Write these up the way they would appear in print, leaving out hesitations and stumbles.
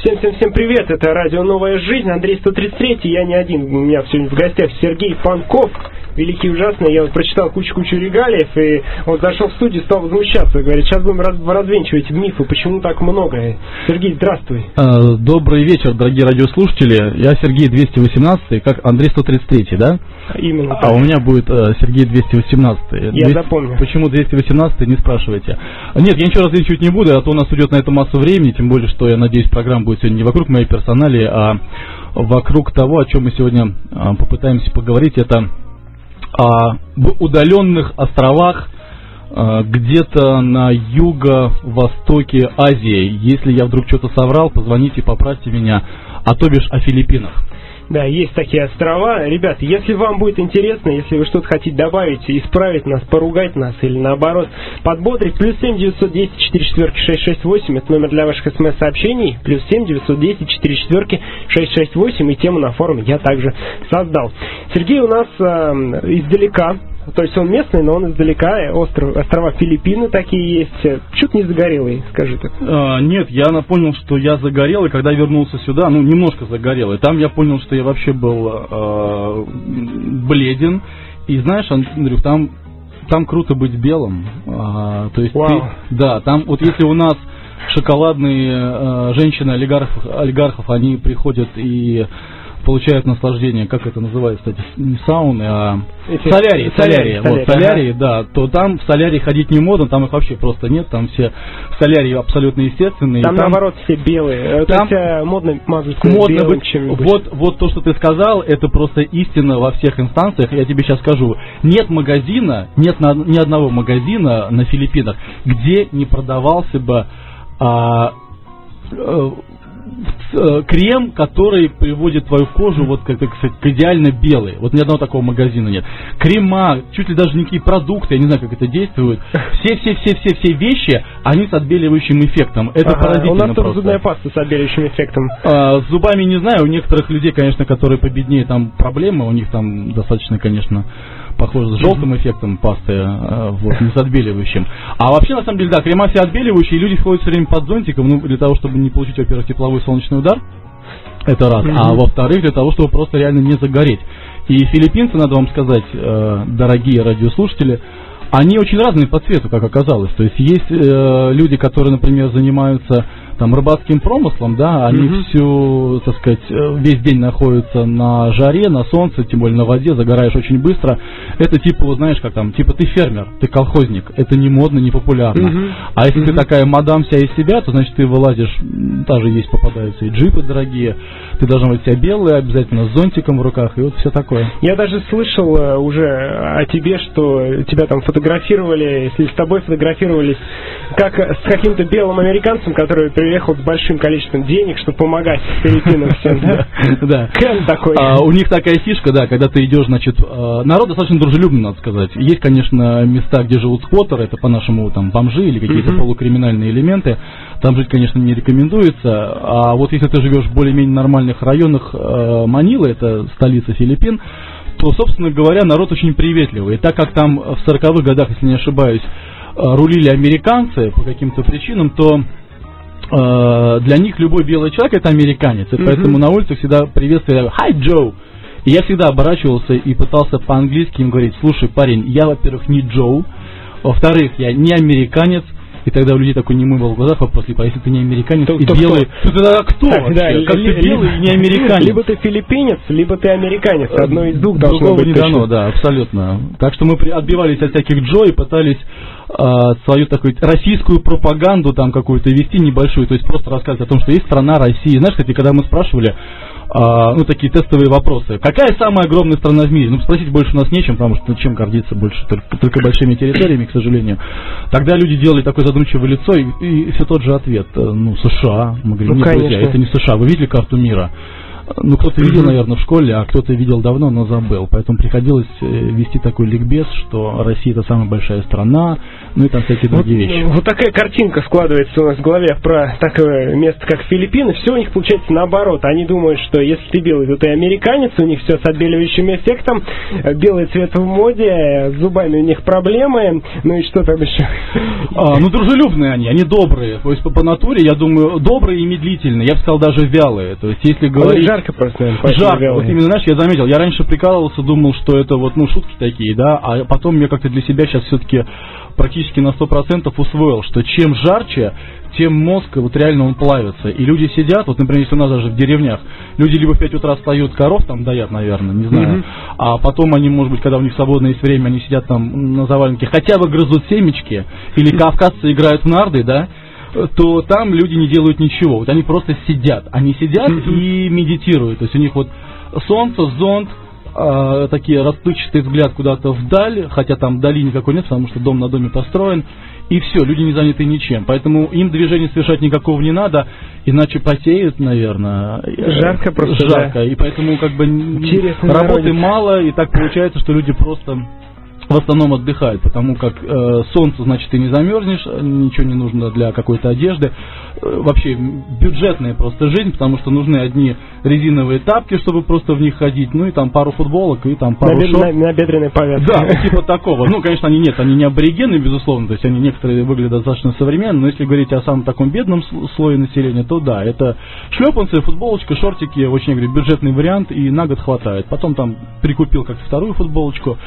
Всем привет, это радио «Новая жизнь», Андрей 133, я не один, у меня сегодня в гостях Сергей Панков, великий ужасный, я вот прочитал кучу регалиев, и он зашел в студию, стал возмущаться, говорит, сейчас будем развенчивать мифы, почему так много. Сергей, здравствуй. Добрый вечер, дорогие радиослушатели, я Сергей 218, как Андрей 133, да? Именно так. А у меня будет Сергей 218. Я запомнил. Почему 218, не спрашивайте. Нет, я ничего развенчивать не буду, а то у нас уйдет на это массу времени, тем более, что я надеюсь, программа будет сегодня не вокруг моей персоналии, а вокруг того, о чем мы сегодня попытаемся поговорить, это в удаленных островах где-то на юго-востоке Азии. Если я вдруг что-то соврал, позвоните, поправьте меня, а то бишь о Филиппинах. Да, есть такие острова. Ребята, если вам будет интересно, если вы что-то хотите добавить, исправить нас, поругать нас или наоборот подбодрить, +7 910 44 668, это номер для ваших смс-сообщений, +7 910 44 668, и тему на форуме я также создал. Сергей у нас издалека. То есть он местный, но он издалека, острова Филиппины такие есть. Чуть не загорелый, скажи так. Нет, я понял, что я загорелый, когда вернулся сюда, немножко загорелый. Там я понял, что я вообще был бледен. И знаешь, Андрюх, там круто быть белым. То есть там вот если у нас шоколадные женщины олигархов, они приходят и получают наслаждение, как это называется, кстати, не сауны, а солярии, да, то там в солярии ходить не модно, там их вообще просто нет, там все в солярии абсолютно естественные. Там наоборот все белые, там то есть модно мазаться белым чем-нибудь. Вот то, что ты сказал, это просто истина во всех инстанциях, я тебе сейчас скажу, нет ни одного магазина на Филиппинах, где не продавался бы крем, который приводит твою кожу вот как сказать, к идеально белой. Вот ни одного такого магазина нет. Крема, чуть ли даже никакие продукты, я не знаю, как это действует. Все вещи, они с отбеливающим эффектом. Это поразительно. У нас тоже зубная паста с отбеливающим эффектом. С зубами не знаю, у некоторых людей, конечно, которые победнее, там проблемы, у них там достаточно, конечно, похоже с желтым эффектом пасты, не с отбеливающим. А вообще, на самом деле, да, крема все отбеливающие, люди ходят все время под зонтиком, для того, чтобы не получить, во-первых, тепловой солнечный удар, это раз, а во-вторых, для того, чтобы просто реально не загореть. И филиппинцы, надо вам сказать, дорогие радиослушатели, они очень разные по цвету, как оказалось. То есть есть люди, которые, например, занимаются там рыбацким промыслом, да, они всю, так сказать, весь день находятся на жаре, на солнце, тем более на воде, загораешь очень быстро. Это типа, вот знаешь, как там, типа ты фермер, ты колхозник, это не модно, не популярно. А если ты такая мадам вся из себя, то значит ты вылазишь, даже есть попадаются и джипы дорогие, ты должна быть вся белая, обязательно с зонтиком в руках, и вот все такое. Я даже слышал уже о тебе, что тебя там фотографировали, если с тобой фотографировались, как с каким-то белым американцем, который приехал с большим количеством денег, чтобы помогать Филиппинам всем, да? Кен такой. У них такая фишка, да, когда ты идешь, значит, народ достаточно дружелюбный, надо сказать. Есть, конечно, места, где живут сквоттеры, это по-нашему там бомжи или какие-то полукриминальные элементы. Там жить, конечно, не рекомендуется. А вот если ты живешь в более-менее нормальных районах Манилы, это столица Филиппин, то, собственно говоря, народ очень приветливый. И так как там в 40-х годах, если не ошибаюсь, рулили американцы по каким-то причинам, то для них любой белый человек это американец, и поэтому на улице всегда приветствовали «Hi, Joe!». И я всегда оборачивался и пытался по-английски им говорить: слушай, парень, я, во-первых, не Джоу, во-вторых, я не американец. И тогда у людей такой немой был в глазах вопрос, а если ты не американец и белый, то тогда кто вообще? Как ты белый и не американец? Либо ты филиппинец, либо ты американец. Одно из двух должно быть не дано, да, абсолютно. Так что мы отбивались от всяких Джо и пытались свою такую российскую пропаганду там какую-то вести небольшую, то есть просто рассказывать о том, что есть страна Россия. Знаешь, кстати, когда мы спрашивали, такие тестовые вопросы. Какая самая огромная страна в мире? Спросить больше у нас нечем, потому что чем гордиться больше, только большими территориями, к сожалению. Тогда люди делали такое задумчивое лицо, и все тот же ответ. США. Мы говорим, нет, друзья, это не США. Вы видели карту мира? Ну, кто-то видел, наверное, в школе, а кто-то видел давно, но забыл. Поэтому приходилось вести такой ликбез, что Россия — это самая большая страна, ну и там всякие другие вещи. Вот такая картинка складывается у нас в голове про такое место, как Филиппины. Все у них получается наоборот. Они думают, что если ты белый, то ты американец, у них все с отбеливающим эффектом, белый цвет в моде, с зубами у них проблемы, ну и что там еще? Ну, дружелюбные они добрые. То есть по натуре, я думаю, добрые и медлительные. Я бы сказал, даже вялые. То есть если говорить... Жарко просто, наверное, жарко. Вот именно, знаешь, я заметил, я раньше прикалывался, думал, что это вот, ну, шутки такие, да, а потом я как-то для себя сейчас все-таки практически на 100% усвоил, что чем жарче, тем мозг, вот реально он плавится. И люди сидят, вот, например, если у нас даже в деревнях, люди либо в 5 утра встают, коров там доят, наверное, не знаю, а потом они, может быть, когда у них свободное есть время, они сидят там на заваленке, хотя бы грызут семечки, или кавказцы играют в нарды, да, то там люди не делают ничего. Вот они просто сидят. Они сидят и медитируют. То есть у них вот солнце, зонт, такие расплывчатый взгляд куда-то вдаль, хотя там вдали никакой нет, потому что дом на доме построен, и все, люди не заняты ничем. Поэтому им движения совершать никакого не надо, иначе потеют, наверное. Жарко просто, жарко, да. И поэтому как бы работы мало, и так получается, что люди просто... в основном отдыхают, потому как солнце, значит, ты не замерзнешь, ничего не нужно для какой-то одежды. Вообще бюджетная просто жизнь, потому что нужны одни резиновые тапки, чтобы просто в них ходить, ну и там пару футболок, и там пару шорт. Набедренная повязка. Да, типа такого. Ну, конечно, они не аборигены, безусловно, то есть они некоторые выглядят достаточно современно, но если говорить о самом таком бедном слое населения, то да, это шлепанцы, футболочка, шортики, очень, я говорю, бюджетный вариант, и на год хватает. Потом там прикупил как-то вторую футболочку,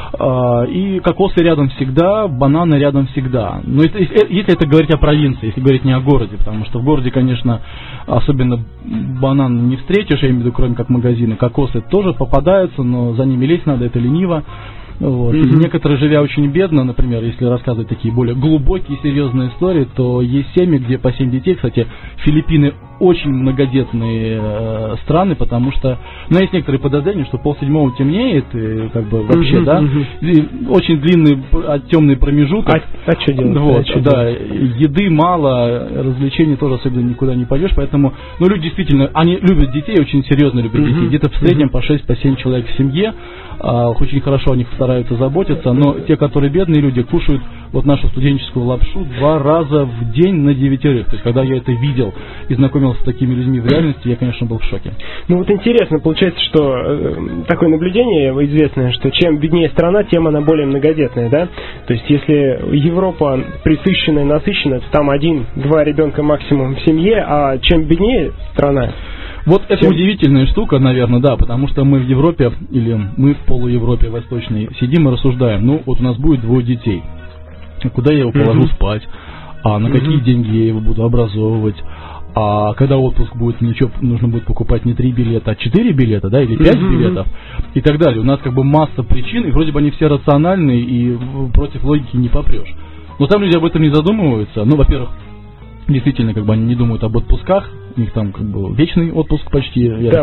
и кокосы рядом всегда, бананы рядом всегда. Но если это говорить о провинции, если говорить не о городе, потому что в городе, конечно, особенно банан не встретишь, я имею в виду, кроме как магазины, кокосы тоже попадаются, но за ними лезть надо, это лениво. Вот. И некоторые, живя очень бедно, например, если рассказывать такие более глубокие, серьезные истории, то есть семьи, где по 7 детей. Кстати, Филиппины очень многодетные страны, потому что, ну, есть некоторые подозрения, что 6:30 темнеет, и, как бы вообще, да, и очень длинный темный промежуток. А что делать? Вот, да, еды мало, развлечений тоже особенно никуда не пойдешь, поэтому, ну, люди действительно, они любят детей, очень серьезно любят детей, где-то в среднем по 6-7 человек в семье, очень хорошо о них стараются заботиться, но те, которые бедные люди, кушают вот нашу студенческую лапшу 2 раза в день на 9. То есть, когда я это видел и знакомился с такими людьми в реальности, я, конечно, был в шоке. Ну вот интересно, получается, что такое наблюдение известное, что чем беднее страна, тем она более многодетная, да? То есть, если Европа присыщенная, насыщенная, то там 1-2 ребенка максимум в семье, а чем беднее страна... Вот это удивительная штука, наверное, да, потому что мы в Европе, или мы в полуевропе восточной сидим и рассуждаем, ну, вот у нас будет 2 детей, куда я его положу спать, а на какие деньги я его буду образовывать, а когда отпуск будет, ничего, нужно будет покупать не 3 билета, а 4 билета, да, или 5 билетов, и так далее. У нас как бы масса причин, и вроде бы они все рациональные, и против логики не попрешь. Но там люди об этом не задумываются. Ну, во-первых, действительно, как бы они не думают об отпусках, у них там как бы вечный отпуск почти. Да,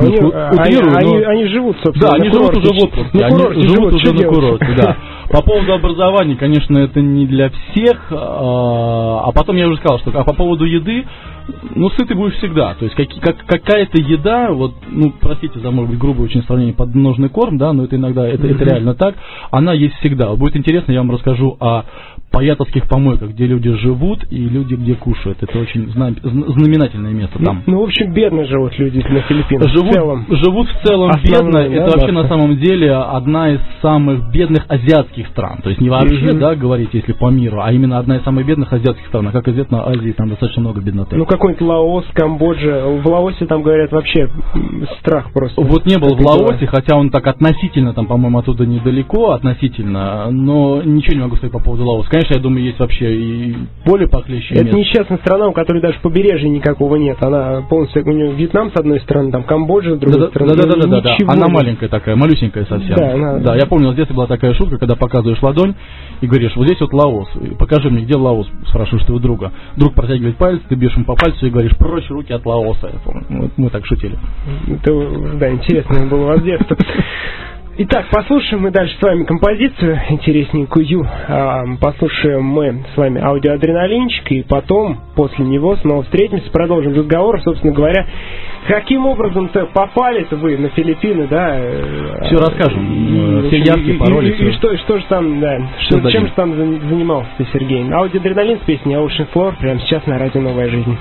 они живут, собственно, да, они живут уже в отпуске, они живут уже на курорте, да. По поводу образования, конечно, это не для всех, а потом я уже сказал, что по поводу еды, ну, сытый будешь всегда, то есть какая-то еда, вот, ну, простите за, может быть, грубое очень сравнение, подножный корм, да, но это иногда, это реально так, она есть всегда. Вот будет интересно, я вам расскажу о паятовских помойках, где люди живут и люди, где кушают. Это очень знаменательное место там. Ну, в общем, бедно живут люди на Филиппинах. Живут в целом бедно. Это вообще на самом деле одна из самых бедных азиатских стран. То есть не вообще, да, говорить, если по миру, а именно одна из самых бедных азиатских стран. А как известно, Азии там достаточно много бедноты. Ну, какой-нибудь Лаос, Камбоджа. В Лаосе там, говорят, вообще страх просто. Вот не был в Лаосе, хотя он так относительно, там, по-моему, оттуда недалеко, относительно, но ничего не могу сказать по поводу Лаоса. Конечно, я думаю, есть вообще и более похлеще. Это несчастная страна, у которой даже побережья никакого нет. Она полностью, у нее Вьетнам с одной стороны, там Камбоджа с другой стороны. Да. Она маленькая такая, малюсенькая совсем. Да, я помню, в детстве была такая шутка, когда показываешь ладонь и говоришь, вот здесь вот Лаос, покажи мне, где Лаос, спрашиваешь ты у друга. Друг протягивает палец, ты бьешь ему по пальцу и говоришь, прочь руки от Лаоса. Я помню, мы так шутили. Это, да, интересно было у вас детство. Итак, послушаем мы дальше с вами композицию интересненькую. Послушаем мы с вами аудиоадреналинчик, и потом, после него, снова встретимся, продолжим разговор, собственно говоря, каким образом-то попали-то вы на Филиппины, да? Все расскажем, все яркие пароли. И что же там, да, чем же там занимался ты, Сергей? Аудиоадреналин с песней Ocean Floor прямо сейчас на радио «Новая жизнь».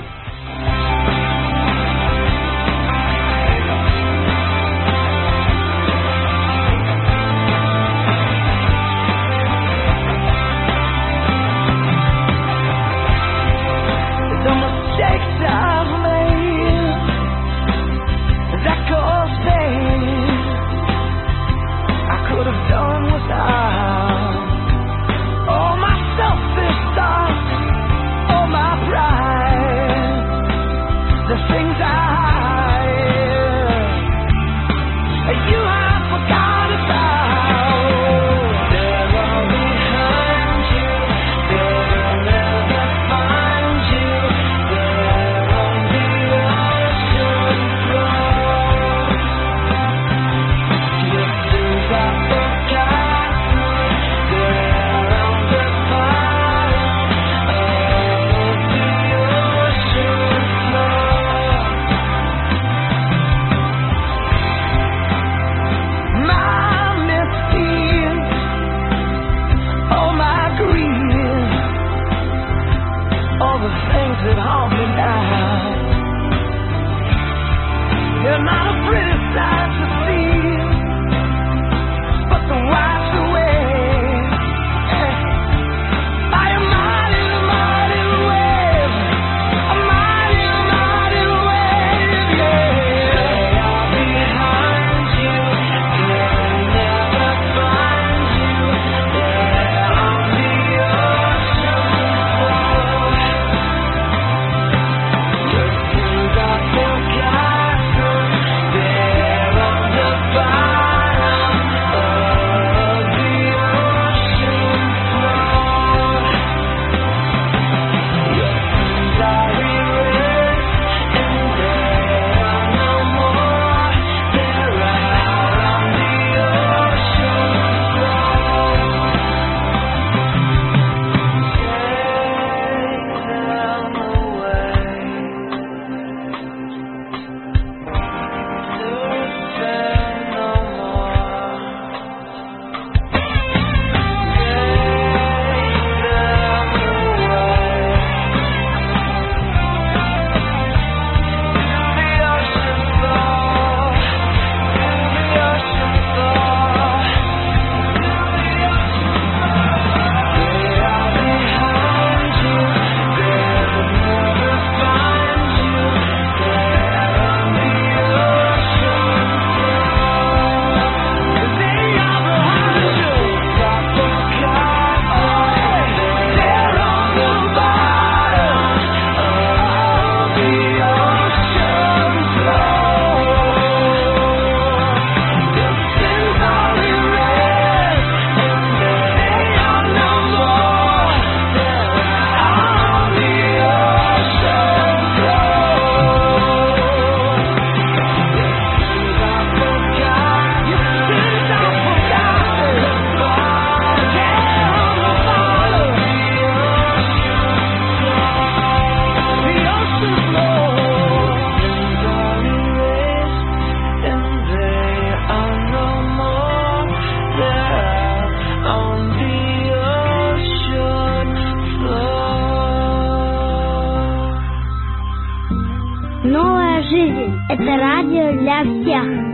Новая жизнь – это радио для всех.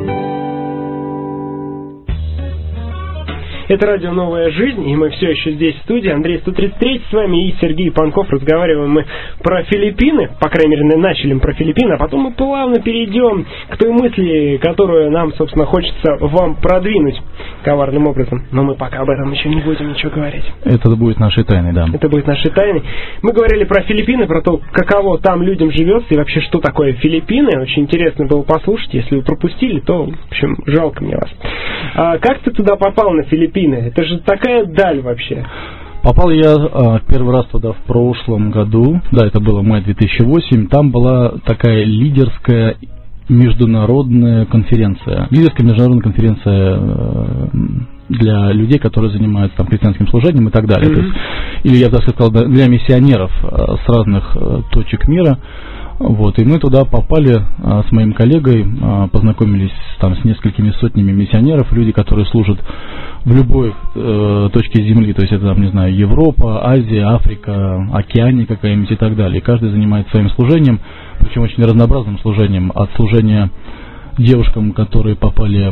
Это радио «Новая жизнь», и мы все еще здесь в студии. Андрей 133 с вами и Сергей Панков. Разговариваем мы про Филиппины, по крайней мере, начали про Филиппины, а потом мы плавно перейдем к той мысли, которую нам, собственно, хочется вам продвинуть коварным образом. Но мы пока об этом еще не будем ничего говорить. Это будет нашей тайной, да. Это будет нашей тайной. Мы говорили про Филиппины, про то, каково там людям живется и вообще, что такое Филиппины. Очень интересно было послушать. Если вы пропустили, то, в общем, жалко мне вас. Как ты туда попал, на Филиппины? Это же такая даль вообще. Попал я первый раз туда в прошлом году, да, это было май 2008, там была такая лидерская международная конференция, лидерская международная конференция для людей, которые занимаются там христианским служением и так далее. То есть, или я даже сказал, для миссионеров с разных точек мира. Вот, и мы туда попали с моим коллегой, познакомились там с несколькими сотнями миссионеров, люди, которые служат в любой точке земли, то есть это, там, не знаю, Европа, Азия, Африка, Океания какая-нибудь и так далее. И каждый занимается своим служением, причем очень разнообразным служением, от служения девушкам, которые попали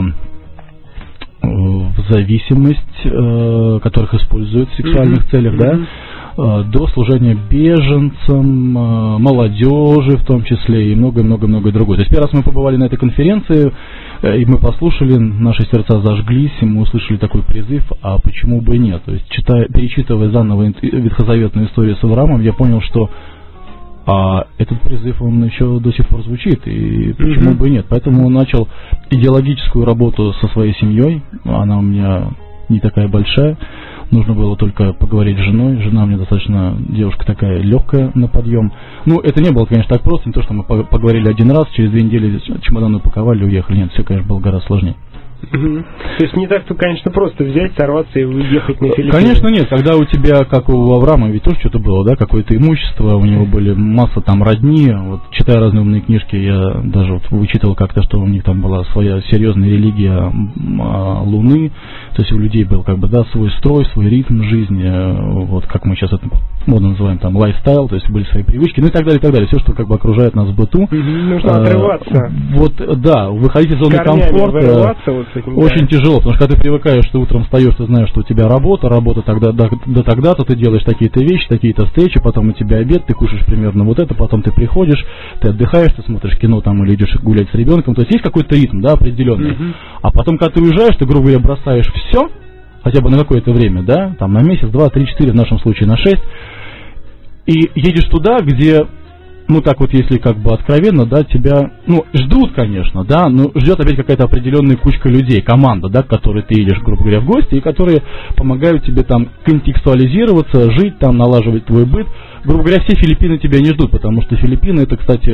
в зависимость, которых используют в сексуальных целях, да, до служения беженцам, молодежи в том числе и много-много-много другое. То есть первый раз мы побывали на этой конференции, и мы послушали, наши сердца зажглись, и мы услышали такой призыв, а почему бы и нет. То есть перечитывая заново ветхозаветную историю с Авраамом, я понял, что этот призыв, он еще до сих пор звучит, и почему бы и нет. Поэтому он начал идеологическую работу со своей семьей, она у меня не такая большая, нужно было только поговорить с женой, жена у меня достаточно девушка такая легкая на подъем. Ну, это не было, конечно, так просто, не то, что мы поговорили один раз, через 2 недели чемодан упаковали, уехали, нет, все, конечно, было гораздо сложнее. То есть не так-то, конечно, просто взять, сорваться и уехать на Филиппины. Конечно, нет. Когда у тебя, как у Авраама, ведь тоже что-то было, да, какое-то имущество, у него были масса там родни. Вот, читая разные умные книжки, я даже вот вычитывал как-то, что у них там была своя серьезная религия Луны. То есть у людей был как бы, да, свой строй, свой ритм жизни, вот как мы сейчас это модно называем, там, лайфстайл, то есть были свои привычки, ну и так далее, и так далее. Все, что как бы окружает нас в быту. Нужно отрываться. Вот, да, выходить из зоны комфорта. Очень тяжело, потому что когда ты привыкаешь, что утром встаешь, ты знаешь, что у тебя работа тогда до тогда-то, ты делаешь такие-то вещи, такие-то встречи, потом у тебя обед, ты кушаешь примерно вот это, потом ты приходишь, ты отдыхаешь, ты смотришь кино там или идешь гулять с ребенком, то есть есть какой-то ритм, да, определенный. А потом, когда ты уезжаешь, ты, грубо говоря, бросаешь все, хотя бы на какое-то время, да, там на месяц, 2, 3, 4, в нашем случае на 6, и едешь туда, где, ну так вот, если как бы откровенно, да, тебя, ну, ждут, конечно, да, но ждет опять какая-то определенная кучка людей, команда, да, к которой ты едешь, грубо говоря, в гости, и которые помогают тебе там контекстуализироваться, жить там, налаживать твой быт. Грубо говоря, все Филиппины тебя не ждут, потому что Филиппины, это, кстати,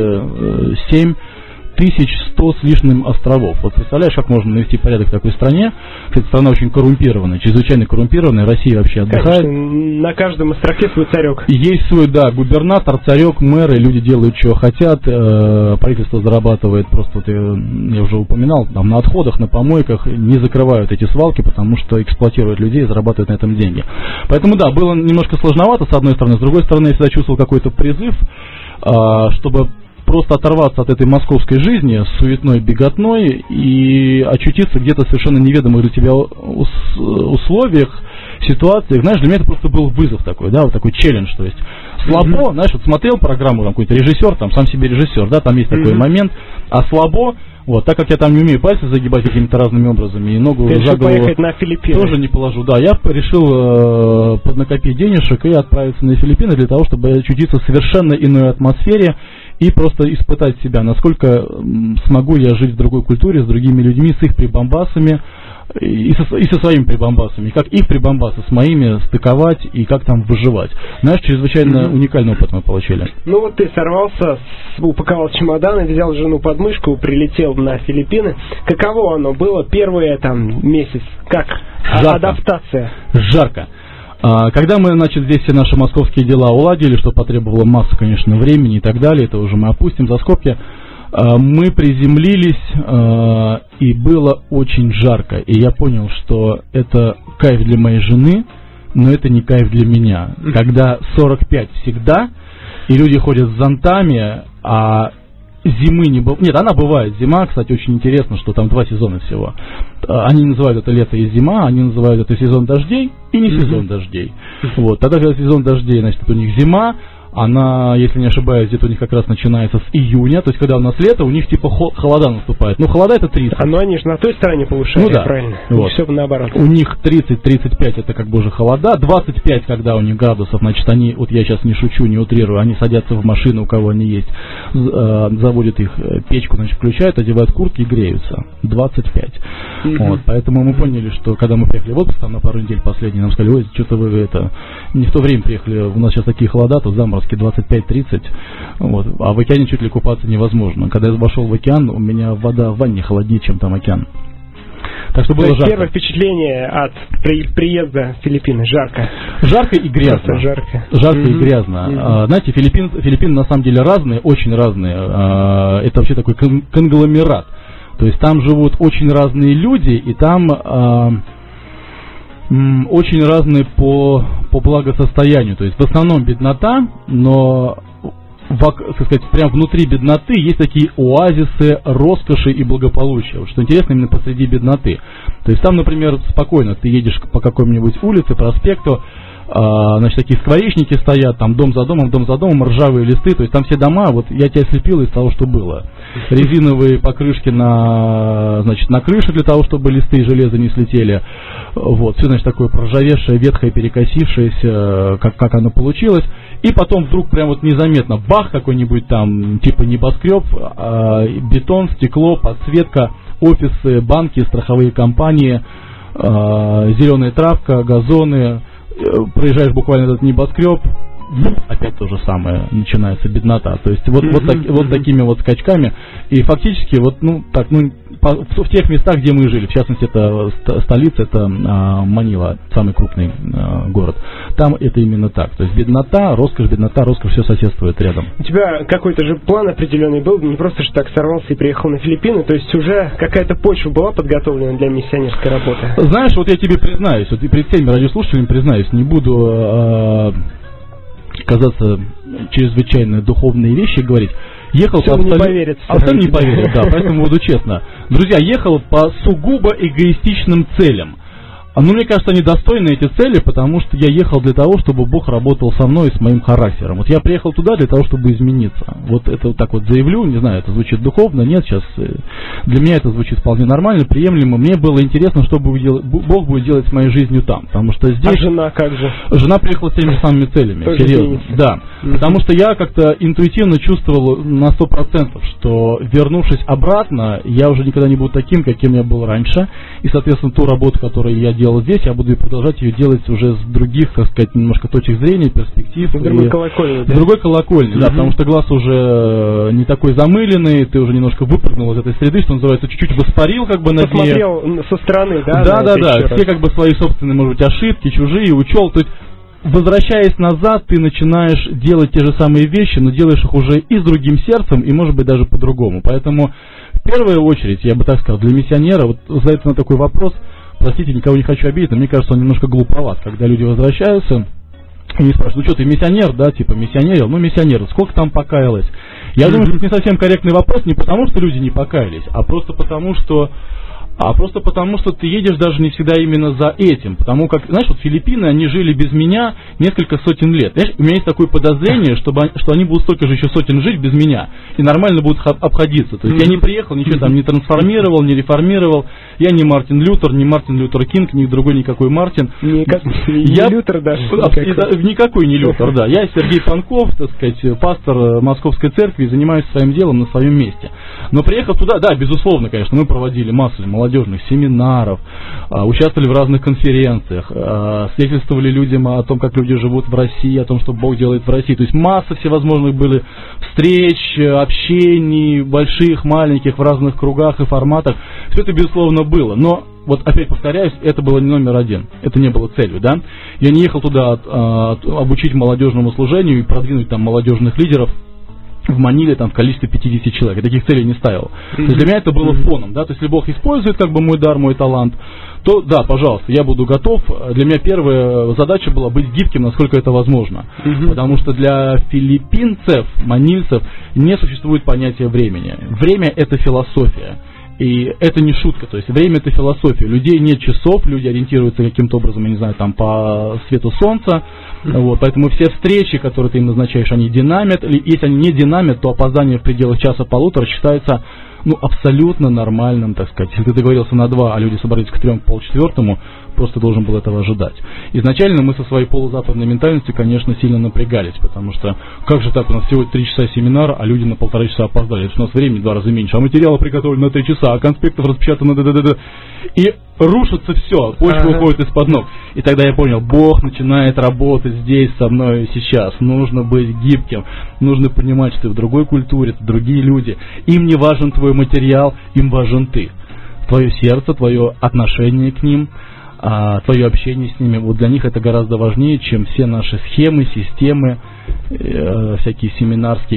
7100 с лишним островов. Вот представляешь, как можно навести порядок в такой стране? Кстати, страна очень коррумпированная, чрезвычайно коррумпированная, Россия вообще отдыхает. Конечно, на каждом островке свой царек. Есть свой, да, губернатор, царек, мэры, люди делают, что хотят, правительство зарабатывает, просто вот я уже упоминал, там на отходах, на помойках не закрывают эти свалки, потому что эксплуатируют людей и зарабатывают на этом деньги. Поэтому, да, было немножко сложновато, с одной стороны. С другой стороны, я всегда чувствовал какой-то призыв, чтобы просто оторваться от этой московской жизни, суетной, беготной, и очутиться где-то совершенно неведомых для тебя условиях, ситуациях. Знаешь, для меня это просто был вызов такой, да, вот такой челлендж, то есть слабо, знаешь, вот смотрел программу, там какой-то режиссер, там сам себе режиссер, да, там есть такой момент, а слабо, вот, так как я там не умею пальцы загибать какими-то разными образами, и ногу за голову поехать на Филиппины. Тоже не положу, да, я решил поднакопить денежек и отправиться на Филиппины для того, чтобы очутиться в совершенно иной атмосфере и просто испытать себя, насколько смогу я жить в другой культуре, с другими людьми, с их прибамбасами, и со своими прибамбасами, как их прибамбасы с моими стыковать и как там выживать. Знаешь, чрезвычайно уникальный опыт мы получили. Ну вот ты сорвался, упаковал чемодан и взял жену под мышку, прилетел на Филиппины. Каково оно было первый там месяц? Как адаптация? Жарко. Когда мы, значит, здесь все наши московские дела уладили, что потребовало массу, конечно, времени и так далее, это уже мы опустим за скобки, мы приземлились, и было очень жарко. И я понял, что это кайф для моей жены, но это не кайф для меня. Когда 45 всегда, и люди ходят с зонтами, а зимы не бывает. Нет, она бывает. Зима, кстати, очень интересно, что там 2 сезона всего. Они называют это лето и зима, они называют это сезон дождей и не сезон дождей. Вот. Тогда, когда сезон дождей, значит, это у них зима, она, если не ошибаюсь, где-то у них как раз начинается с июня, то есть когда у нас лето, у них типа холода наступает. Ну, холода это 30. Ну, они же на той стороне повышают, ну, да. Правильно. Вот. Все наоборот. У них 30-35 это как бы уже холода, 25, когда у них градусов, значит, они, вот я сейчас не шучу, не утрирую, они садятся в машину, у кого они есть, заводят их, печку, значит, включают, одевают куртки и греются. 25. Вот, поэтому мы поняли, что когда мы приехали в отпуск, там на пару недель последние, нам сказали, ой, что-то вы это, не в то время приехали, у нас сейчас такие холода, тут заморозки 25-30, вот, а в океане чуть ли купаться невозможно. Когда я вошел в океан, у меня вода в ванне холоднее, чем там океан. Так что было жарко. Первое впечатление от приезда в Филиппины. Жарко. Жарко и грязно. Жарко. Жарко и грязно. Знаете, Филиппины на самом деле разные, очень разные. Это вообще такой конгломерат. То есть там живут очень разные люди, и там очень разные по благосостоянию. То есть в основном беднота, но так сказать, прямо внутри бедноты есть такие оазисы роскоши и благополучия. Вот что интересно, именно посреди бедноты. То есть там, например, спокойно ты едешь по какой-нибудь улице, проспекту, значит, такие скворечники стоят, там дом за домом, ржавые листы, то есть там все дома, вот я тебя слепил из того, что было. Резиновые покрышки на крыше для того, чтобы листы и железо не слетели. Вот, все, значит, такое проржавевшее, ветхое, перекосившееся, как оно получилось. И потом вдруг прям вот незаметно, бах, какой-нибудь там, типа небоскреб, бетон, стекло, подсветка, офисы, банки, страховые компании, зеленая травка, газоны. Проезжаешь буквально этот небоскреб, опять то же самое, начинается беднота. То есть вот такими вот скачками. И фактически в тех местах, где мы жили, в частности, это столица, это Манила, самый крупный город. Там это именно так. То есть беднота, роскошь, все соседствует рядом. У тебя какой-то же план определенный был, не просто что так сорвался и приехал на Филиппины, то есть уже какая-то почва была подготовлена для миссионерской работы? Знаешь, вот я тебе признаюсь, вот и перед всеми радиослушателями признаюсь, не буду казаться чрезвычайно духовные вещи говорить. Ехал по абсолютно не поверят, да, поэтому буду честно. Друзья, ехал по сугубо эгоистичным целям. Но мне кажется, они достойны эти цели, потому что я ехал для того, чтобы Бог работал со мной и с моим характером. Вот я приехал туда для того, чтобы измениться. Вот это вот так вот заявлю, не знаю, это звучит духовно, нет, сейчас для меня это звучит вполне нормально, приемлемо. Мне было интересно, что Бог будет делать с моей жизнью там, потому что здесь... А жена как же? Жена приехала с теми же самыми целями, тоже серьезно. изменится. Да, потому что я как-то интуитивно чувствовал на 100%, что вернувшись обратно, я уже никогда не буду таким, каким я был раньше, и, соответственно, ту работу, которую я делал здесь, я буду продолжать ее делать уже с других, так сказать, немножко точек зрения, перспектив. С другой колокольни. С другой колокольни, да, потому что глаз уже не такой замыленный, ты уже немножко выпрыгнул из этой среды, что называется, чуть-чуть воспарил как бы на дне. Посмотрел со стороны, да? Да, все как бы свои собственные, может быть, ошибки, чужие, учел, то есть возвращаясь назад, ты начинаешь делать те же самые вещи, но делаешь их уже и с другим сердцем, и, может быть, даже по-другому. Поэтому, в первую очередь, я бы так сказал, для миссионера, вот за это на такой вопрос, простите, никого не хочу обидеть, но мне кажется, он немножко глуповат, когда люди возвращаются и не спрашивают, ну что, ты миссионер, да, типа миссионерил, ну миссионер, сколько там покаялось? Я думаю, что это не совсем корректный вопрос, не потому, что люди не покаялись, а просто потому, что ты едешь даже не всегда именно за этим. Потому как, знаешь, вот Филиппины, они жили без меня несколько сотен лет. Знаешь, у меня есть такое подозрение, что они будут столько же еще сотен жить без меня. И нормально будут обходиться. То есть я не приехал, ничего там не трансформировал, не реформировал. Я не Мартин Лютер, не Мартин Лютер Кинг, ни другой никакой Мартин. Не Лютер даже. Никакой не Лютер, да. Я Сергей Панков, так сказать, пастор Московской церкви, занимаюсь своим делом на своем месте. Но приехал туда, да, безусловно, конечно, мы проводили массу молодежных семинаров, участвовали в разных конференциях, свидетельствовали людям о том, как люди живут в России, о том, что Бог делает в России. То есть масса всевозможных были встреч, общений, больших, маленьких, в разных кругах и форматах. Все это, безусловно, было. Но, вот опять повторяюсь, это было не номер один. Это не было целью, да. Я не ехал туда обучить молодежному служению и продвинуть там молодежных лидеров в Маниле там в количестве 50 человек. Я таких целей не ставил. То есть для меня это было фоном, да, то есть если Бог использует как бы мой дар, мой талант, то да, пожалуйста, я буду готов. Для меня первая задача была быть гибким, насколько это возможно. Потому что для филиппинцев, манильцев не существует понятия времени. Время — это философия. И это не шутка, то есть время — это философия. Людей нет часов, люди ориентируются каким-то образом, я не знаю, там по свету солнца. Вот, поэтому все встречи, которые ты им назначаешь, они динамят. Если они не динамят, то опоздание в пределах часа-полутора считается абсолютно нормальным, так сказать. Если ты договорился на 2, а люди собрались к 3, к полчетвертому, просто должен был этого ожидать. Изначально мы со своей полузападной ментальностью, конечно, сильно напрягались, потому что как же так, у нас всего 3 часа семинара, а люди на 1,5 часа опоздали. Это у нас времени в 2 раза меньше, а материалы приготовлены на 3 часа, а конспектов распечатано и рушится все, почва уходит из-под ног. И тогда я понял, Бог начинает работать здесь со мной сейчас. Нужно быть гибким, нужно понимать, что ты в другой культуре, это другие люди. Им не важен твой материал, им важен ты. Твое сердце, твое отношение к ним, твое общение с ними, вот для них это гораздо важнее, чем все наши схемы, системы, всякие семинарские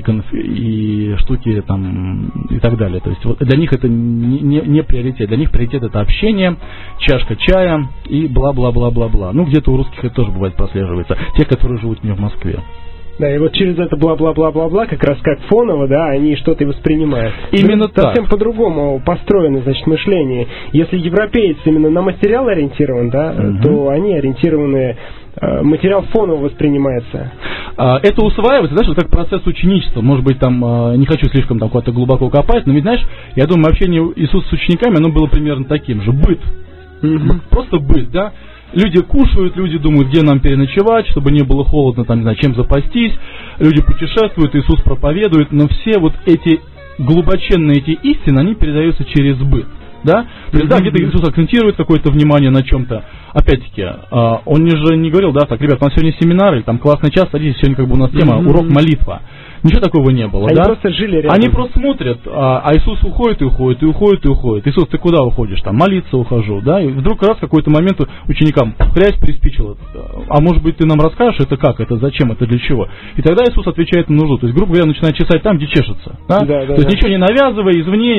и штуки там и так далее. То есть вот для них это не приоритет. Для них приоритет это общение, чашка чая и бла-бла-бла-бла-бла. Ну, где-то у русских это тоже бывает прослеживается. Те, которые живут не в Москве. Да, и вот через это бла-бла-бла-бла-бла, как раз как фоново, да, они что-то и воспринимают. Именно так. Совсем по-другому построено, значит, мышление. Если европеец именно на материал ориентирован, да, то они ориентированы, материал фоново воспринимается. Это усваивается, знаешь, вот как процесс ученичества. Может быть, там, не хочу слишком там куда-то глубоко копать, но ведь, знаешь, я думаю, общение Иисуса с учениками, оно было примерно таким же. Быт. Просто быт, да. Люди кушают, люди думают, где нам переночевать, чтобы не было холодно, там, не знаю, чем запастись. Люди путешествуют, Иисус проповедует, но все вот эти глубоченные эти истины, они передаются через быт. Да? То есть, да, где-то Иисус акцентирует какое-то внимание на чем-то. Опять-таки, он же не говорил, да, так, ребят, у нас сегодня семинар, или там классный час, садитесь, сегодня как бы у нас тема урок молитва. Ничего такого не было, они да? Просто жили рядом. Они просто смотрят, а Иисус уходит и уходит, и уходит, и уходит. Иисус, ты куда уходишь? Там, молиться ухожу, да? И вдруг раз в какой-то момент ученикам хрясь приспичило. А может быть, ты нам расскажешь, это как, это зачем, это для чего? И тогда Иисус отвечает на нужду. То есть, грубо говоря, начинает чесать там, где чешется. Да? То есть, ничего не навязывая извне,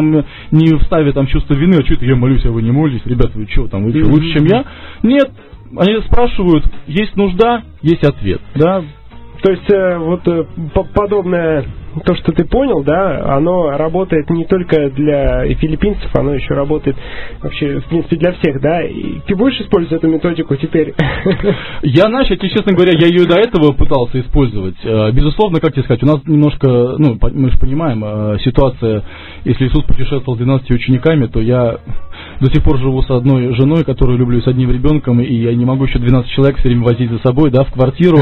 не вставя там чувство вины, а что это я молюсь, а вы не молитесь, ребята, вы что, там, вы что, лучше, чем я? Нет, они спрашивают, есть нужда, есть ответ, да? То есть вот подобное, то, что ты понял, да, оно работает не только для филиппинцев, оно еще работает вообще, в принципе, для всех, да? И ты будешь использовать эту методику теперь? Я, знаешь, честно говоря, я ее до этого пытался использовать. Безусловно, как тебе сказать, у нас немножко, мы же понимаем, ситуация, если Иисус путешествовал с 12 учениками, то я до сих пор живу с одной женой, которую люблю, с одним ребенком, и я не могу еще 12 человек все время возить за собой, да, в квартиру,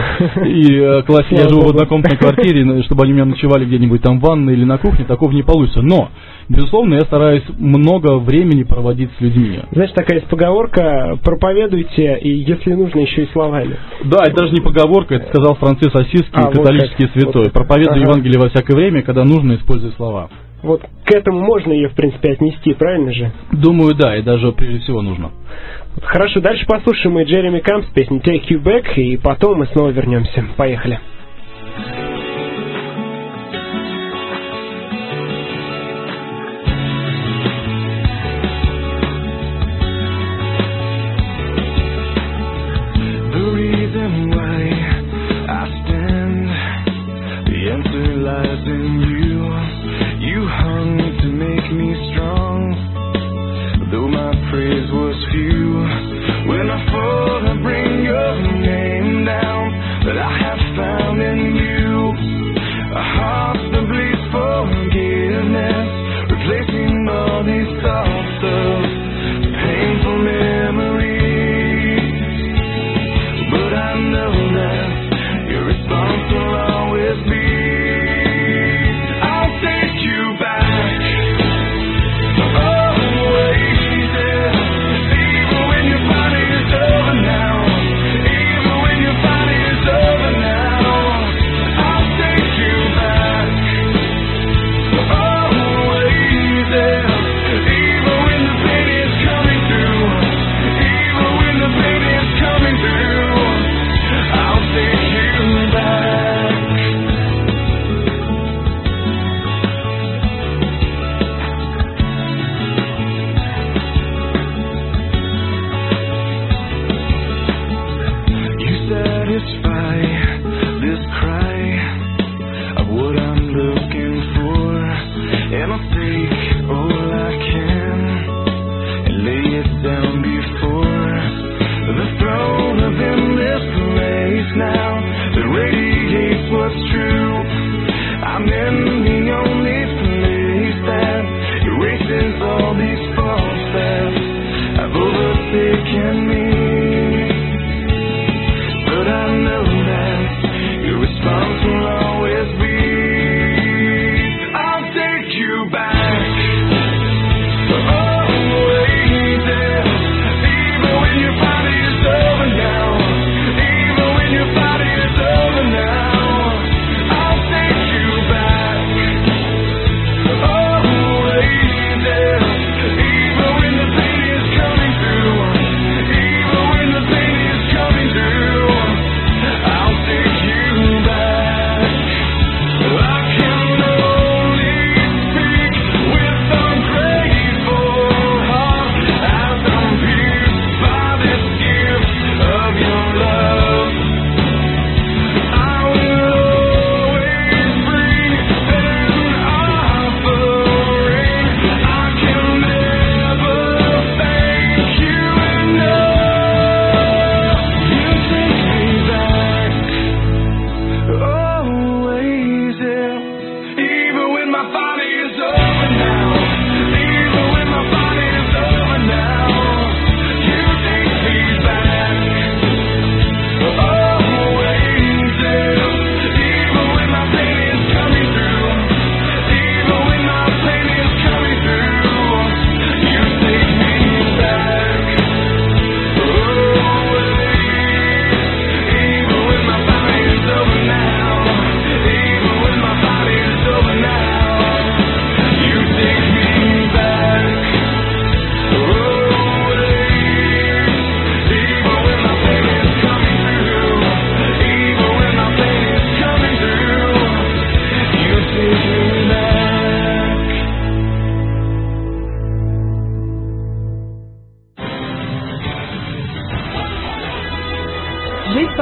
и классе я живу в однокомнатной квартире, чтобы они у меня ночевали где-нибудь там в ванной или на кухне, такого не получится. Но, безусловно, я стараюсь много времени проводить с людьми. Знаешь, такая есть поговорка: проповедуйте, и если нужно, еще и словами. Да, это даже не поговорка, это сказал Франциск Ассизский, католический святой. Проповедуй Евангелие во всякое время, когда нужно, используй слова. Вот к этому можно ее, в принципе, отнести, правильно же? Думаю, да, и даже прежде всего нужно. Хорошо, дальше послушаем мы Джереми Кампс, песню Take You Back, и потом мы снова вернемся. Поехали. Even when the pain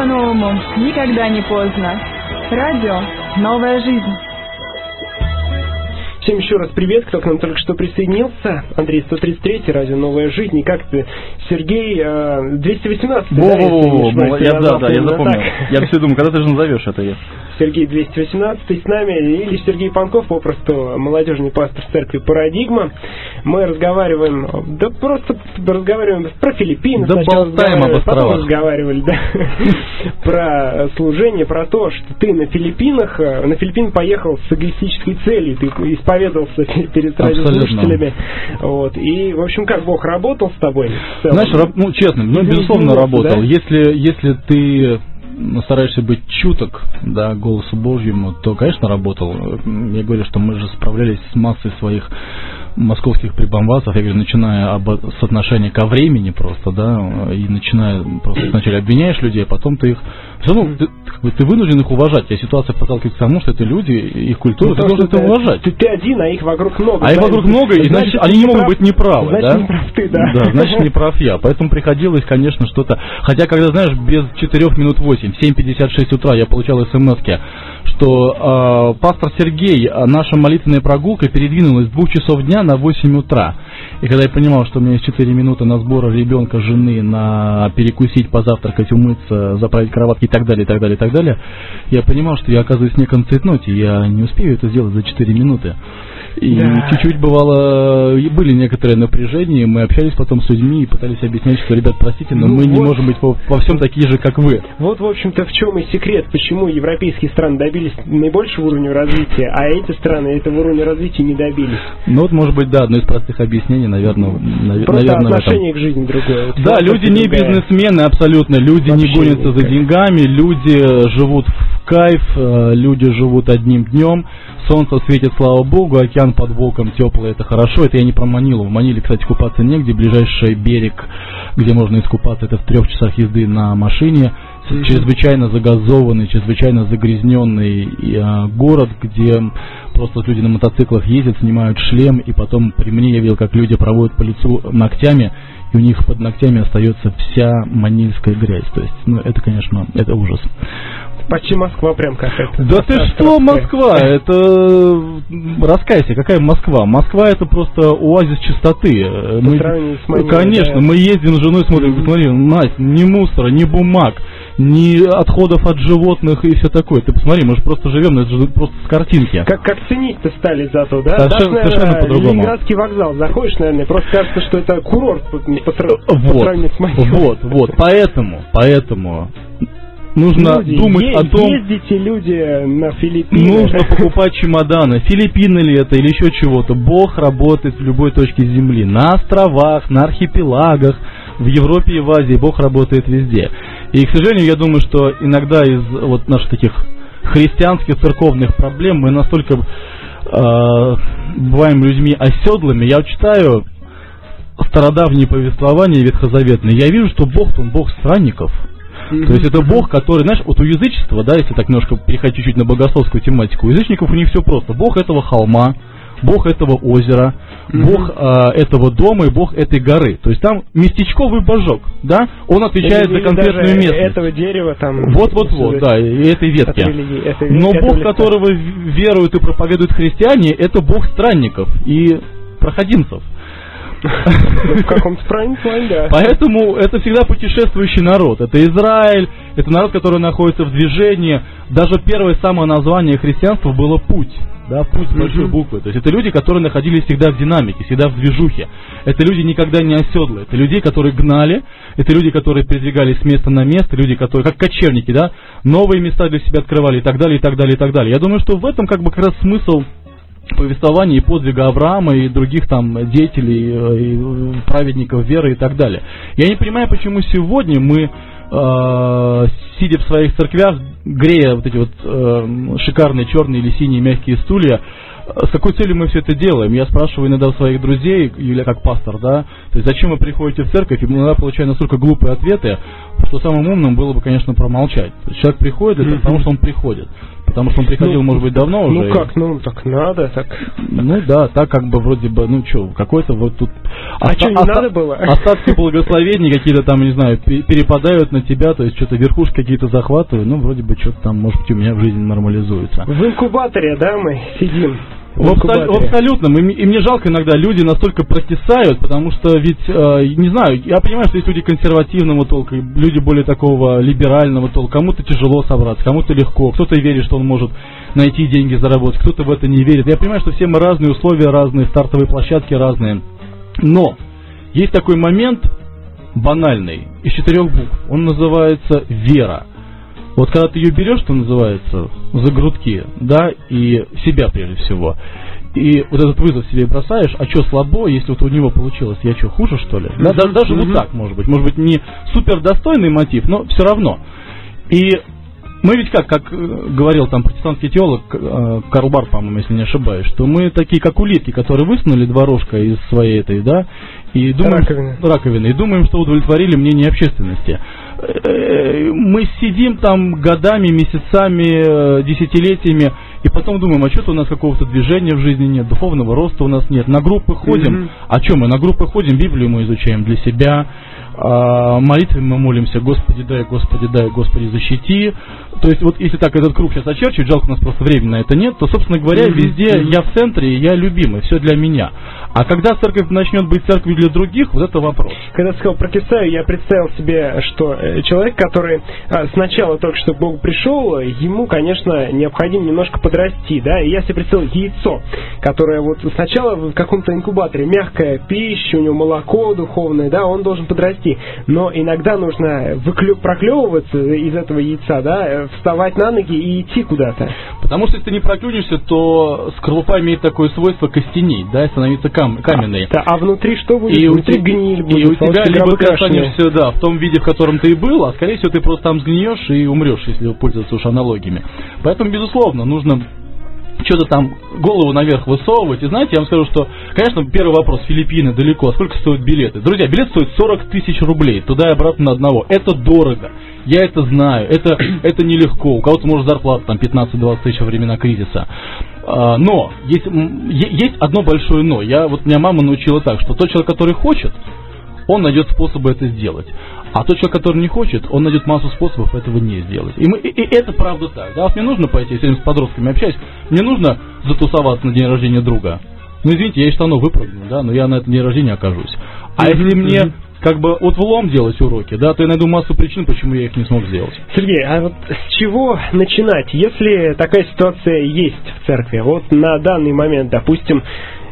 по-новому никогда не поздно. Радио «Новая жизнь». Всем еще раз привет, кто к нам только что присоединился. Андрей 133, радио «Новая жизнь». И как ты, Сергей 218? Я запомнил. Я все думаю, когда ты же назовешь это я. Сергей 218 с нами, или Сергей Панков, попросту молодежный пастор церкви «Парадигма». Мы разговариваем, про Филиппины. Да болтаем об островах. Потом разговаривали, про служение, про то, что ты на Филиппины поехал с эгоистической целью, ты исповедовался перед радиослушателями. Вот. И, в общем, как Бог работал с тобой? Знаешь, честно, безусловно, работал. Да? Если ты стараешься быть чуток, да, голосу Божьему, то, конечно, работал. Я говорю, что мы же справлялись с массой своих московских прибамбасов, я говорю, начиная с отношения ко времени просто, да, и начиная просто сначала обвиняешь людей, а потом ты их все равно ты вынужден их уважать. А ситуация подталкивает к тому, что это люди, их культура, ты должен это уважать. Ты один, а их вокруг много. А их вокруг много, и значит они не могут быть неправы, значит, да? Не прав ты, да. Да, значит, не прав я. Поэтому приходилось, конечно, что-то. Хотя, когда, знаешь, без 4 минут 8, в 7:56 утра я получал смс-ки, что пастор Сергей, наша молитвенная прогулка передвинулась с 2 часов дня на 8 утра. И когда я понимал, что у меня есть 4 минуты на сбор ребенка, жены, на перекусить, позавтракать, умыться, заправить кроватки и так далее, и так далее, и так далее, я понимал, что я оказываюсь в неком цейтноте, я не успею это сделать за 4 минуты. И чуть-чуть бывало, были некоторые напряжения, мы общались потом с людьми и пытались объяснять, что, ребят, простите, но мы не можем быть во всем такие же, как вы. Вот, в общем-то, в чем и секрет, почему европейские страны добились наибольшего уровня развития, а эти страны этого уровня развития не добились. Ну вот, может быть, да, одно из простых объективных наверное, просто отношение к жизни другое. Вот да, люди не бизнесмены абсолютно, люди вообще не гонятся за деньгами, люди живут в кайф, люди живут одним днем, солнце светит, слава богу, океан под боком теплый, это хорошо. Это я не про Манилу. В Маниле, кстати, купаться негде, ближайший берег, где можно искупаться, это в 3 часах езды на машине. Чрезвычайно загазованный, чрезвычайно загрязненный город, где просто люди на мотоциклах ездят, снимают шлем, и потом при мне я видел, как люди проводят по лицу ногтями, и у них под ногтями остается вся манильская грязь. То есть, это, конечно, это ужас. Почти Москва прям какая-то. Да ты что, Москва? Это... Раскайся, какая Москва? Москва это просто оазис чистоты. Конечно, мы ездим с женой, смотрим, смотри, Настя, ни мусора, ни бумаг, ни отходов от животных и все такое. Ты посмотри, мы же просто живем, это же просто с картинки. Как ценить-то стали зато, да? Совершенно по-другому. Ленинградский вокзал, заходишь, наверное, просто кажется, что это курорт по сравнению с моим. Вот, поэтому нужно думать о том... Ездите, люди, на Филиппины. Нужно покупать чемоданы. Филиппины ли это или еще чего-то. Бог работает в любой точке земли. На островах, на архипелагах, в Европе и в Азии. Бог работает везде. И, к сожалению, я думаю, что иногда из вот наших таких христианских церковных проблем мы настолько бываем людьми оседлыми. Я читаю стародавние повествования ветхозаветные. Я вижу, что Бог-то он Бог странников. То есть это Бог, который, знаешь, вот у язычества, да, если так немножко переходить чуть-чуть на богословскую тематику, у язычников у них все просто. Бог этого холма, Бог этого озера, Бог этого дома и Бог этой горы. То есть там местечковый божок, да, он отвечает за конкретную местность. Этого дерева там. Вот, да, и этой ветки. Но Бог, которого веруют и проповедуют христиане, это Бог странников и проходимцев. В каком-то правильном плане, да. Поэтому это всегда путешествующий народ. Это Израиль, это народ, который находится в движении. Даже первое самое название христианства было «Путь». Да, «Путь» с большой буквы. То есть это люди, которые находились всегда в динамике, всегда в движухе. Это люди никогда не оседлые. Это люди, которые гнали. Это люди, которые передвигались с места на место. Люди, которые, как кочевники, да, новые места для себя открывали и так далее, и так далее, и так далее. Я думаю, что в этом как раз смысл повествования и подвига Авраама и других там деятелей, и праведников веры и так далее. Я не понимаю, почему сегодня мы, сидя в своих церквях, грея вот эти вот шикарные черные или синие мягкие стулья, с какой целью мы все это делаем? Я спрашиваю иногда у своих друзей, или как пастор, да, то есть зачем вы приходите в церковь, и иногда получаю настолько глупые ответы, что самым умным было бы, конечно, промолчать. То есть человек приходит, это потому что он приходит. потому что он приходил, может быть, давно уже. Ну как, так надо, так. Ну да, так как бы вроде бы, какой-то вот тут... не надо было? Остатки благословений какие-то там, не знаю, перепадают на тебя, то есть что-то верхушки какие-то захватывают, вроде бы что-то там, может быть, у меня в жизни нормализуется. В инкубаторе, да, мы сидим? Абсолютно. И мне жалко иногда, люди настолько прокисают, потому что ведь, не знаю, я понимаю, что есть люди консервативного толка, люди более такого либерального толка, кому-то тяжело собраться, кому-то легко, кто-то верит, что он может найти деньги, заработать, кто-то в это не верит. Я понимаю, что все мы разные, условия разные, стартовые площадки разные, но есть такой момент банальный, из 4 букв, он называется вера. Вот когда ты ее берешь, что называется, за грудки, да, и себя прежде всего, и вот этот вызов себе бросаешь, а что слабо, если вот у него получилось, я что, хуже, что ли? Да, даже вот так, может быть не супер достойный мотив, но все равно. И мы ведь как говорил там протестантский теолог Карл Барth, по-моему, если не ошибаюсь, что мы такие, как улитки, которые высунули 2 рожка из своей этой, да, и думаем, раковины, и думаем, что удовлетворили мнение общественности. Мы сидим там годами, месяцами, десятилетиями, и потом думаем, а что-то у нас какого-то движения в жизни нет, духовного роста у нас нет. На группы ходим, а что мы на группы ходим, Библию мы изучаем для себя, молитвами мы молимся, Господи дай, Господи защити. То есть вот если так этот круг сейчас очерчивать, жалко, у нас просто времени на это нет, то, собственно говоря, везде я в центре, я любимый, все для меня. А когда церковь начнет быть церковью для других, вот это вопрос. Когда сказал прокисаю, я представил себе, что человек, который сначала только что к Богу пришел, ему, конечно, необходимо немножко подрасти, да, и я себе представил яйцо, которое вот сначала в каком-то инкубаторе, мягкая пища, у него молоко духовное, да, он должен подрасти, но иногда нужно проклевываться из этого яйца, да, вставать на ноги и идти куда-то. Потому что если ты не проклюнешься, то скорлупа имеет такое свойство костенеть, да, и становиться каменной. А внутри что будет? И внутри гниль будет. И у тебя либо ты останешься, да, в том виде, в котором ты и был, а скорее всего ты просто там сгниешь и умрешь, если пользоваться уж аналогиями. Поэтому, безусловно, нужно что-то там голову наверх высовывать. И знаете, я вам скажу, что, конечно, первый вопрос, Филиппины далеко, а сколько стоят билеты? Друзья, билет стоит 40 тысяч рублей, туда и обратно на одного. Это дорого, я это знаю, это нелегко. У кого-то может зарплата там 15-20 тысяч во времена кризиса. Но есть одно большое но. Меня мама научила так, что тот человек, который хочет, он найдет способы это сделать. А тот человек, который не хочет, он найдет массу способов этого не сделать. И это правда так. Да, мне нужно пойти, я с подростками общаюсь, мне нужно затусоваться на день рождения друга. Ну, извините, я из штанов выпрыгну, да, но я на этом день рождения окажусь. А если мне как бы от влом делать уроки, да, то я найду массу причин, почему я их не смог сделать. Сергей, а вот с чего начинать, если такая ситуация есть в церкви? Вот на данный момент, допустим,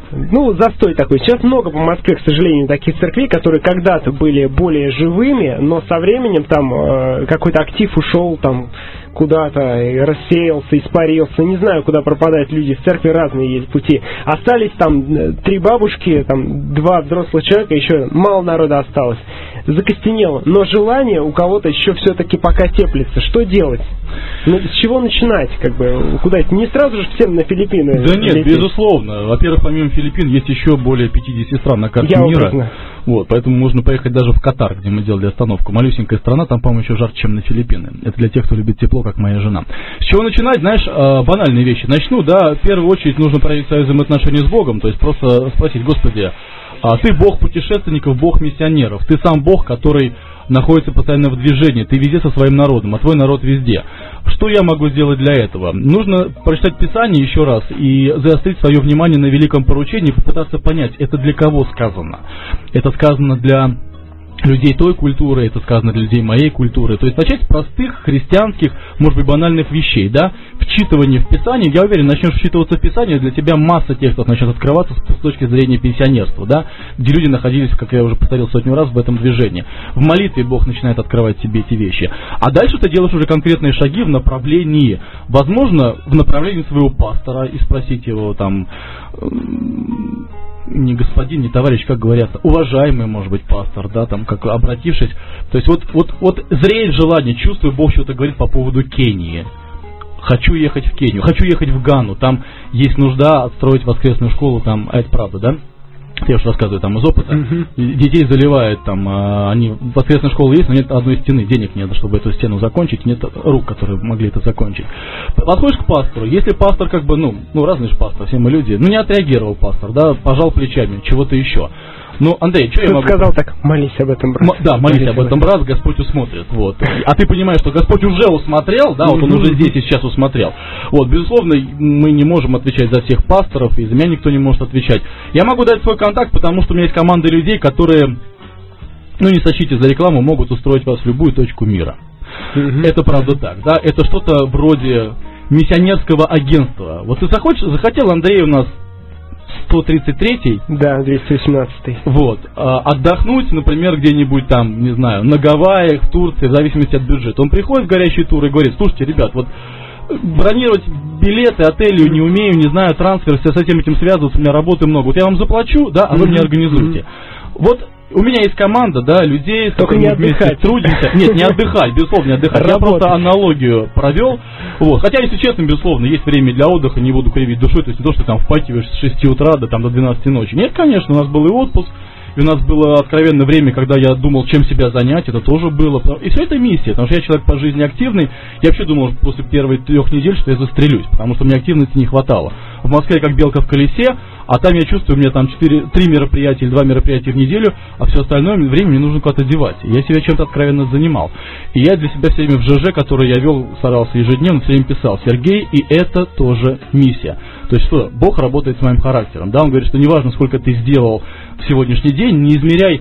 застой такой. Сейчас много по Москве, к сожалению, таких церквей, которые когда-то были более живыми, но со временем там какой-то актив ушел там куда-то, и рассеялся, испарился. Не знаю, куда пропадают люди. В церкви разные есть пути. Остались там 3 бабушки, там 2 взрослых человека, еще мало народа осталось. Закостенело. Но желание у кого-то еще все-таки пока теплится. Что делать? С чего начинать? Куда идти? Не сразу же всем на Филиппины. Да нет, лететь. Безусловно. Во-первых, помимо Филиппин, есть еще более 50 стран на карте мира. Вот, поэтому можно поехать даже в Катар, где мы делали остановку. Малюсенькая страна, там, по-моему, еще жарче, чем на Филиппины. Это для тех, кто любит тепло, как моя жена. С чего начинать? Знаешь, банальные вещи. Начну, в первую очередь нужно проверить свои взаимоотношения с Богом, то есть просто спросить: Господи, ты Бог путешественников, Бог миссионеров, ты сам Бог, который находится постоянно в движении, ты везде со своим народом, а твой народ везде. Что я могу сделать для этого? Нужно прочитать Писание еще раз и заострить свое внимание на великом поручении и попытаться понять, это для кого сказано. Это сказано для людей той культуры, это сказано для людей моей культуры. То есть начать с простых христианских, может быть, банальных вещей, да, вчитывание в Писание. Я уверен, начнешь вчитываться в Писание, для тебя масса текстов начнет открываться с точки зрения пенсионерства, да, где люди находились, как я уже повторил 100 раз, в этом движении. В молитве Бог начинает открывать тебе эти вещи. А дальше ты делаешь уже конкретные шаги в направлении, возможно, в направлении своего пастора, и спросить его там, не господин, не товарищ, как говорят, уважаемый, может быть, пастор, да, там, как обратившись, то есть вот зреет желание, чувствую, Бог что-то говорит по поводу Кении. Хочу ехать в Кению, хочу ехать в Гану, там есть нужда отстроить воскресную школу, там, а это правда, да? я уж рассказываю там из опыта, детей заливают там, они в воскресной школе есть, но нет одной стены, денег нет, чтобы эту стену закончить, нет рук, которые могли это закончить. Подходишь к пастору, если пастор как бы, разный же пастор, все мы люди, не отреагировал пастор, да, пожал плечами, чего-то еще. Андрей, что я могу... сказал так, молись об этом, брат. Да, молись об этом, брат, Господь усмотрит, вот. А ты понимаешь, что Господь уже усмотрел, да, вот он уже здесь и сейчас усмотрел. Вот, безусловно, мы не можем отвечать за всех пасторов, и за меня никто не может отвечать. Я могу дать свой контакт, потому что у меня есть команда людей, которые, не сочтите за рекламу, могут устроить вас в любую точку мира. Это правда так, да, это что-то вроде миссионерского агентства. Вот ты захотел, Андрей, у нас 133-й. Да, 218-й. Вот. Отдохнуть, например, где-нибудь там, не знаю, на Гавайях, в Турции, в зависимости от бюджета. Он приходит в горящий тур и говорит: слушайте, ребят, вот бронировать билеты, отели не умею, не знаю, трансфер, с этим связываться, у меня работы много. Вот я вам заплачу, да, а вы мне организуете. Вот у меня есть команда, да, людей, с которыми мы вместе трудимся. Нет, не отдыхать, безусловно, не отдыхать. Я просто аналогию провел. Вот. Хотя, если честно, безусловно, есть время для отдыха, не буду кривить душой, то есть не то, что там впахиваешь с 6 утра до 12 ночи. Нет, конечно, у нас был и отпуск, и у нас было откровенное время, когда я думал, чем себя занять, это тоже было. И все это миссия, потому что я человек по жизни активный. Я вообще думал после первых 3 недель, что я застрелюсь, потому что мне активности не хватало. В Москве как белка в колесе, а там я чувствую, у меня там 3 мероприятия или 2 мероприятия в неделю, а все остальное время мне нужно куда-то девать. Я себя чем-то откровенно занимал. И я для себя все время в ЖЖ, который я вел, старался ежедневно, все время писал: Сергей, и это тоже миссия. То есть что? Бог работает с моим характером. Да? Он говорит, что неважно, сколько ты сделал в сегодняшний день, не измеряй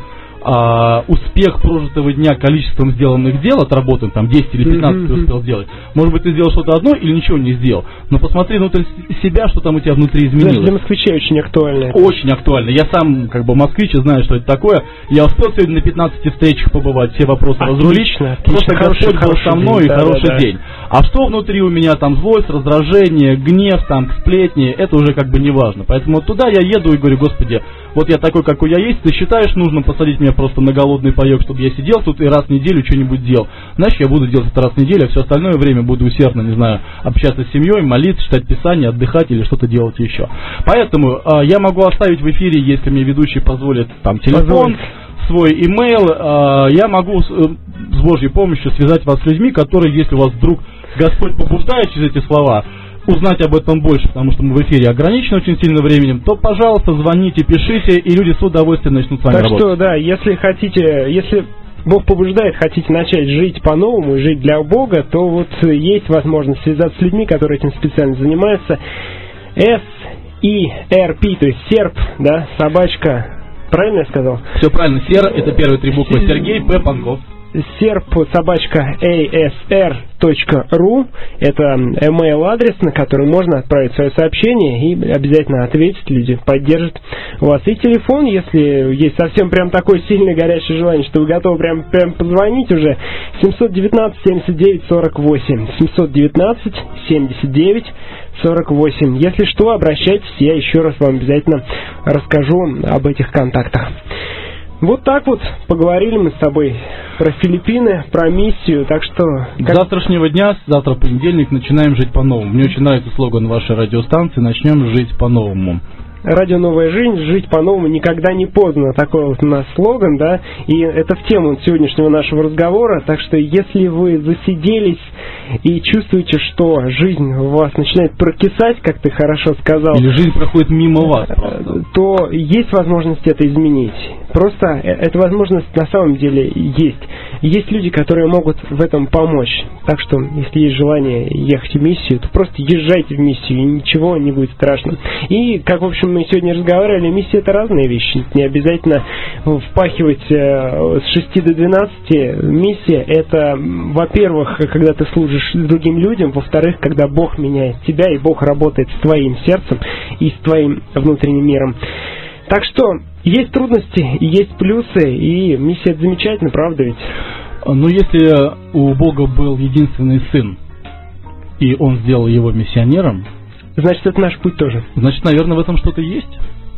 успех прожитого дня количеством сделанных дел, отработанных, там 10 или 15 ты успел сделать. Может быть, ты сделал что-то одно или ничего не сделал. Но посмотри внутрь себя, что там у тебя внутри изменилось. Для москвичей очень актуально. Очень актуально. Я сам, москвич, знаю, что это такое. Я успел сегодня на 15 встречах побывать, все вопросы разрулить. Просто Господь был со мной, и хороший день. А что внутри у меня, там злость, раздражение, гнев, там сплетни, это уже не важно. Поэтому туда я еду и говорю: Господи, вот я такой, какой я есть, ты считаешь нужным посадить меня просто на голодный паёк, чтобы я сидел тут и раз в неделю что-нибудь делал. Значит, я буду делать это раз в неделю, а все остальное время буду усердно, не знаю, общаться с семьей, молиться, читать Писание, отдыхать или что-то делать еще. Поэтому я могу оставить в эфире, если мне ведущий позволит, там телефон, свой имейл, я могу с Божьей помощью связать вас с людьми, которые, если у вас вдруг Господь побуждает через эти слова узнать об этом больше, потому что мы в эфире ограничены очень сильно временем, то, пожалуйста, звоните, пишите, и люди с удовольствием начнут с вами работать. Так что, да, если Бог побуждает, хотите начать жить по-новому, жить для Бога, то вот есть возможность связаться с людьми, которые этим специально занимаются. SERP, то есть серп, да, собачка. Правильно я сказал? Все правильно. Сер — это первые 3 буквы. Сергей П. Панков. serp@asr.ru. Это email адрес, на который можно отправить свое сообщение, и обязательно ответят люди, поддержат вас. И телефон, если есть совсем прям такое сильное горячее желание, что вы готовы прям позвонить уже, 719-79-48. 719-79-48. Если что, обращайтесь, я еще раз вам обязательно расскажу об этих контактах. Вот так вот поговорили мы с тобой про Филиппины, про миссию, так что... С завтрашнего дня, завтра понедельник, начинаем жить по-новому. Мне очень нравится слоган вашей радиостанции: начнем жить по-новому. Радио «Новая жизнь», жить по-новому никогда не поздно. Такой вот у нас слоган, да, и это в тему сегодняшнего нашего разговора. Так что, если вы засиделись и чувствуете, что жизнь у вас начинает прокисать, как ты хорошо сказал, или жизнь проходит мимо вас просто, то есть возможность это изменить. Просто эта возможность на самом деле есть. Есть люди, которые могут в этом помочь. Так что, если есть желание ехать в миссию, то просто езжайте в миссию, и ничего не будет страшно. И, как, в общем, мы сегодня разговаривали, миссия — это разные вещи. Не обязательно впахивать с 6 до 12. Миссия — это, во-первых, когда ты служишь другим людям, во-вторых, когда Бог меняет тебя, и Бог работает с твоим сердцем и с твоим внутренним миром. Так что есть трудности, есть плюсы, и миссия — это замечательно, правда ведь? Но если у Бога был единственный сын, и Он сделал его миссионером, значит, это наш путь тоже. Значит, наверное, в этом что-то есть.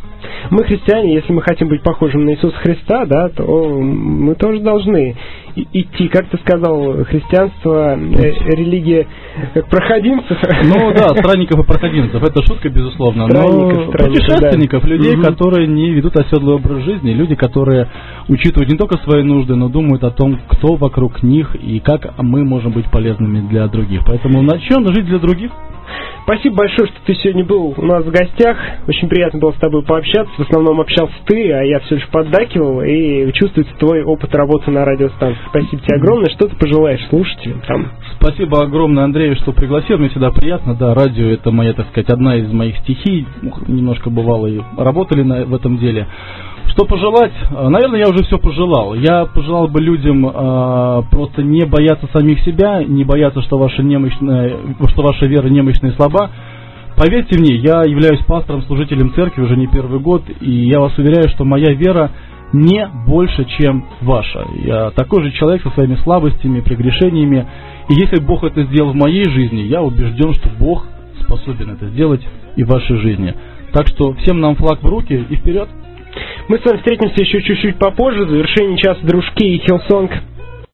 мы христиане, если мы хотим быть похожим на Иисуса Христа, да, то мы тоже должны идти, как ты сказал, христианство, религия как проходимцев. Ну да, странников и проходимцев, это шутка, безусловно. Но путешественников, да. Людей, которые не ведут оседлый образ жизни, люди, которые учитывают не только свои нужды, но думают о том, кто вокруг них и как мы можем быть полезными для других. Поэтому начнем жить для других. Спасибо большое, что ты сегодня был у нас в гостях. Очень приятно было с тобой пообщаться. В основном общался ты, а я все лишь поддакивал. И чувствуется твой опыт работы на радиостанции. Спасибо тебе огромное. Что ты пожелаешь слушателям там? Спасибо огромное, Андрей, что пригласил. Мне всегда приятно. Да, радио — это моя, так сказать, одна из моих стихий. Немножко бывало и работали в этом деле. Что пожелать? Наверное, я уже все пожелал. Я пожелал бы людям просто не бояться самих себя, не бояться, что ваша вера немощная и слаба. Поверьте мне, я являюсь пастором, служителем церкви уже не первый год, и я вас уверяю, что моя вера не больше, чем ваша. Я такой же человек со своими слабостями, прегрешениями, и если Бог это сделал в моей жизни, я убежден, что Бог способен это сделать и в вашей жизни. Так что всем нам флаг в руки и вперед! Мы с вами встретимся еще чуть-чуть попозже. В завершении часа дружки и Хиллсонг